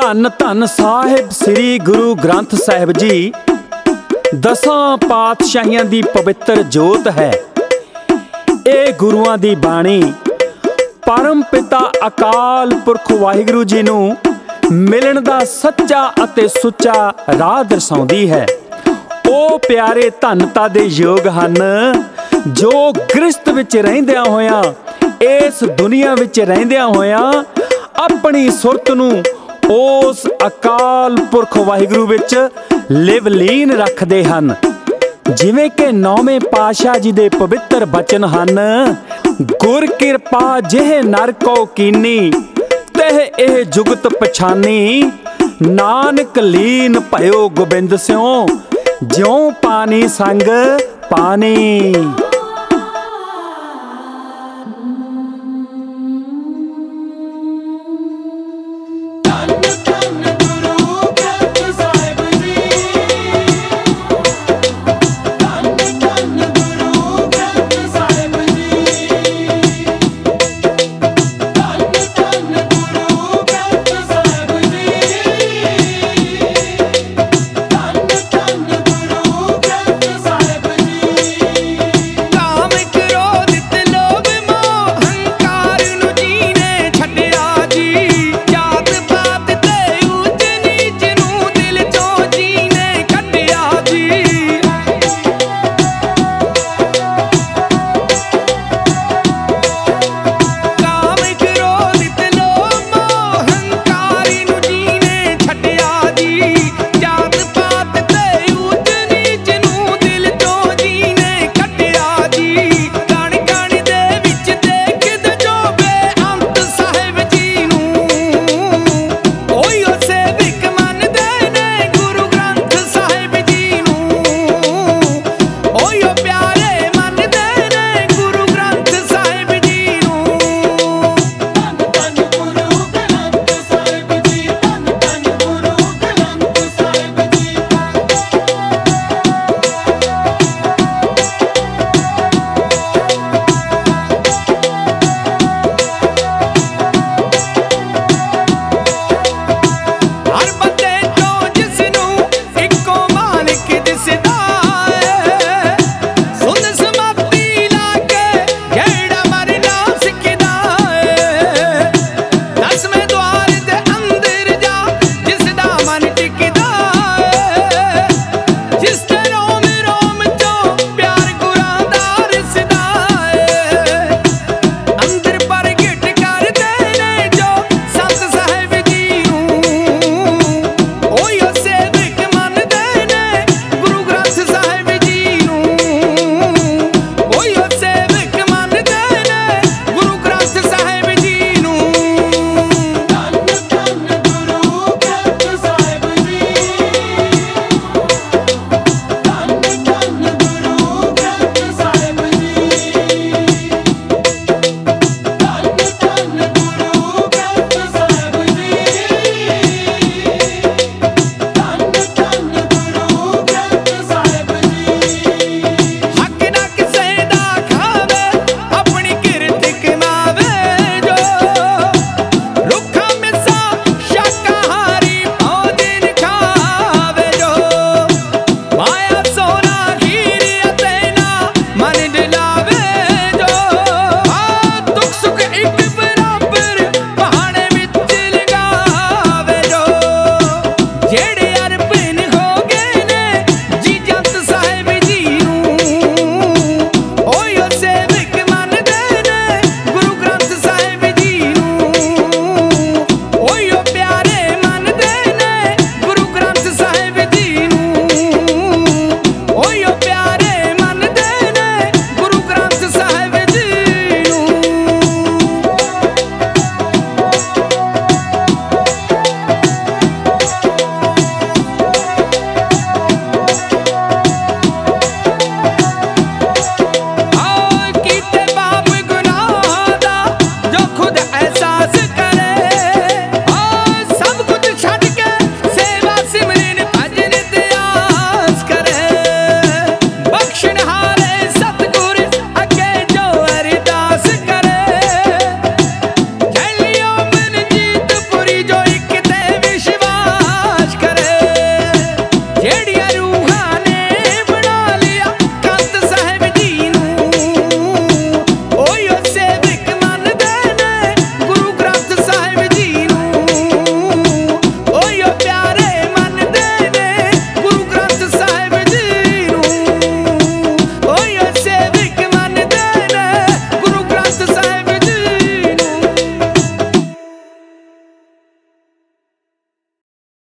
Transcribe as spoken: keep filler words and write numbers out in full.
ਧੰਨ ਧੰਨ ਸਾਹਿਬ ਸ੍ਰੀ ਗੁਰੂ ਗ੍ਰੰਥ ਸਾਹਿਬ ਜੀ ਦਸਾਂ ਪਾਤਸ਼ਾਹੀਆਂ ਦੀ ਪਵਿੱਤਰ ਜੋਤ ਹੈ। ਇਹ ਗੁਰੂਆਂ ਦੀ ਬਾਣੀ ਪਰਮ ਪਿਤਾ ਅਕਾਲ ਪੁਰਖ ਵਾਹਿਗੁਰੂ ਜੀ ਨੂੰ ਮਿਲਣ ਦਾ ਸੱਚਾ ਅਤੇ ਸੁੱਚਾ ਰਾਹ ਦਰਸਾਉਂਦੀ ਹੈ। ਉਹ ਪਿਆਰੇ ਧੰਨਤਾ ਦੇ ਯੋਗ ਹਨ ਜੋ ਗ੍ਰਸਤ ਵਿੱਚ ਰਹਿੰਦਿਆਂ ਹੋਇਆਂ, ਇਸ ਦੁਨੀਆ ਵਿੱਚ ਰਹਿੰਦਿਆਂ ਹੋਇਆਂ ਆਪਣੀ ਸੁਰਤ ਨੂੰ ਉਸ ਅਕਾਲ ਪੁਰਖ ਵਾਹਿਗੁਰੂ ਵਿੱਚ ਲਿਵਲੀਨ ਰੱਖਦੇ ਹਨ। ਜਿਵੇਂ ਕਿ ਨੌਵੇਂ ਪਾਤਸ਼ਾਹ ਜੀ ਦੇ ਪਵਿੱਤਰ ਬਚਨ ਹਨ, ਗੁਰ ਕਿਰਪਾ ਜਿਹ ਨਰ ਕੋ ਕੀਨੀ ਤਹ ਇਹ ਜੁਗਤ ਪਛਾਨੀ, ਨਾਨਕ ਲੀਨ ਭਇਓ ਗੋਬਿੰਦ ਸਿਉ ਜਿਉ ਪਾਣੀ ਸੰਗ ਪਾਣੀ।